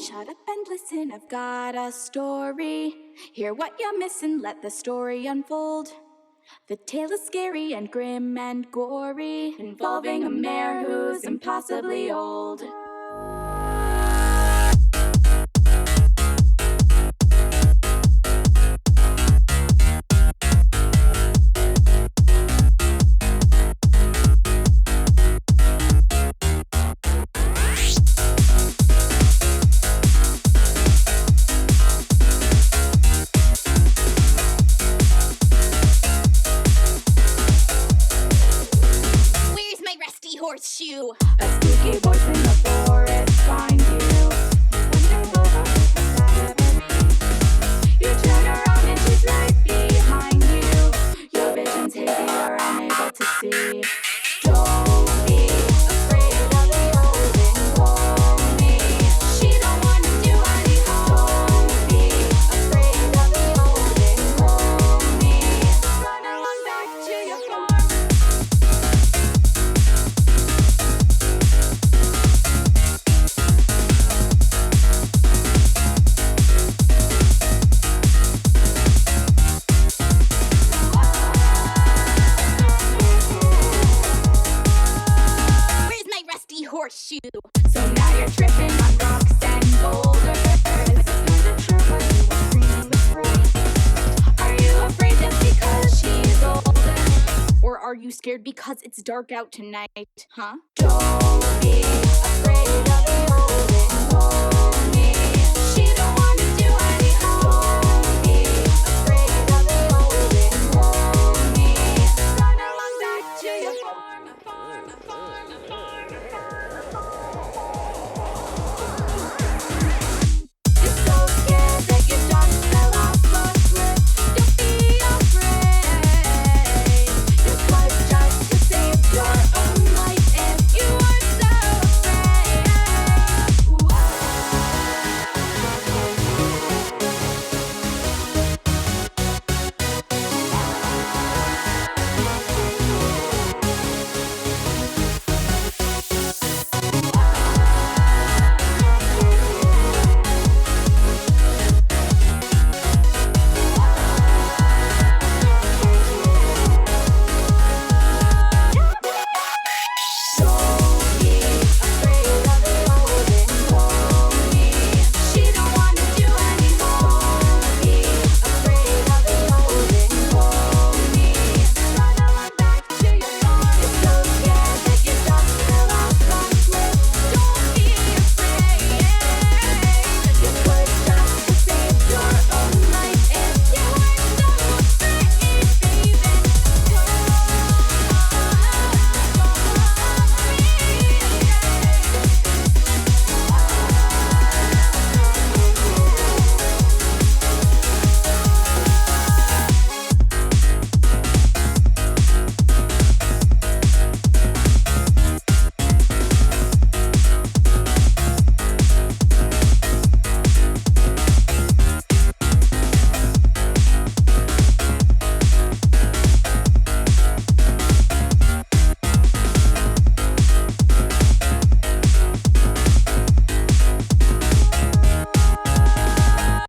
Shut up and listen, I've got a story. Hear what you're missing, let the story unfold. The tale is scary and grim and gory, involving a mare who's impossibly old. Horseshoe. A spooky voice in the forest find you. Wonder you turn around and she's right behind you. Your vision's hazy, you're unable to see. Don't be afraid of the old and lonely. She don't wanna do any harm. Don't be afraid of the old and lonely. Run along back to your farm. Horseshoe. So now you're tripping on rocks and boulders. Are you afraid just because she's older? Or are you scared because it's dark out tonight, huh? Don't be afraid of the old and lonely.